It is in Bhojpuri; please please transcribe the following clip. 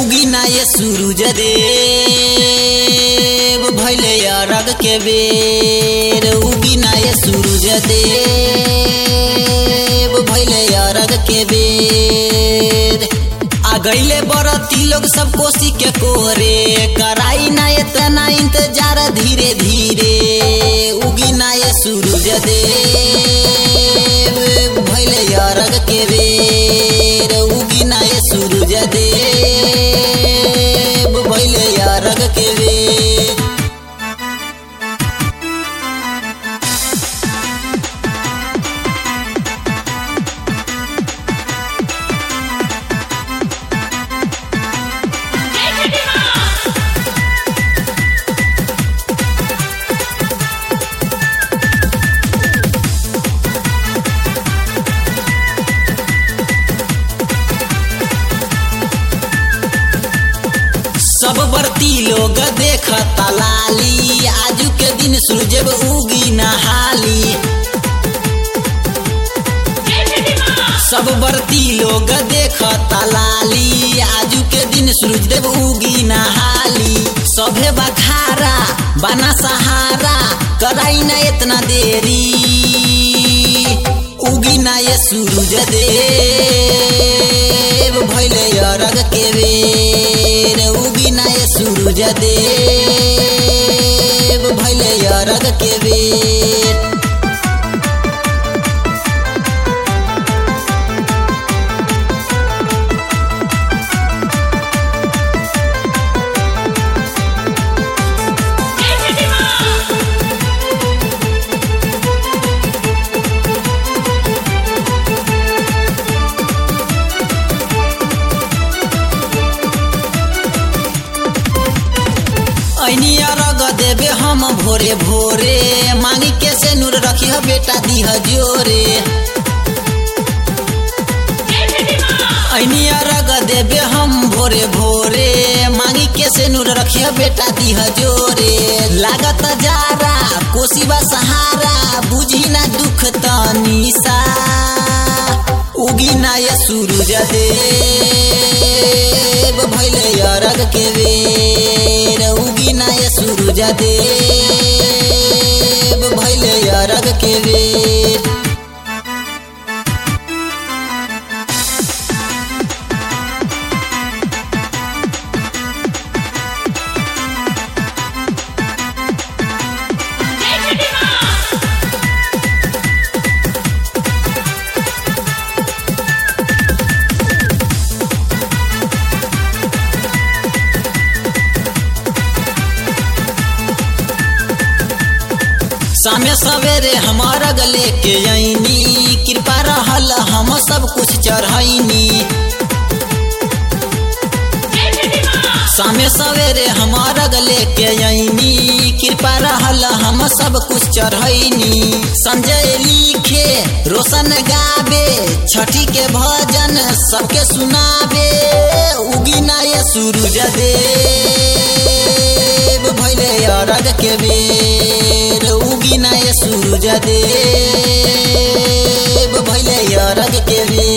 उगी ना ये सूरज देव भइले अरग के बेर उगी ना ये सूरज देव भइले अरग के बेर आ गइले बरती लोग सब कोसी के कोरे कराई ना इतना इंतजार धीरे धीरे उगी ना ये सूरज देव भइले अरग के बेर उगी ना ये सूरज देव भइले अरग के बेर। सब बरती लोग देखता लाली आजू के दिन सूरज उगी नहाली सब बरती लोग देखता लाली आजू के दिन सूरज देव उगी नहाली सभे बखारा बना सहारा कराई ना इतना देरी उगी ना ये सूरज देव भइले अरग के बेर उगी ना ये सूरज देव भइले अरग के बेर। ऐनी अरग देवे हम भोरे भोरे मांगी के से नूर रखी बेटा दीह जोरे ऐनी अरग देवे हम भोरे भोरे मांगी के से नूर रखी बेटा दीह जोरे लागत जारा कोसीबा सहारा बुझी ना दुख तनिसा उगी ना ये सूरज देव भइले अरग के बेर उगी ना ये सूरज देव भइले अरग के बेर। सामे सवेरे हमारा गले के आईनी कृपा रहल हम सब कुछ चढ़ैनी सामे सवेरे हमारा गले के आईनी कृपा रहल हम सब कुछ चढ़ैनी संजय लिखे रोशन गावे छठी के भजन सबके सुनावे उगी ना ये सूरज देव भइले अरग के बेर उगी ना ये सूरज देव भइले अरग के बेर।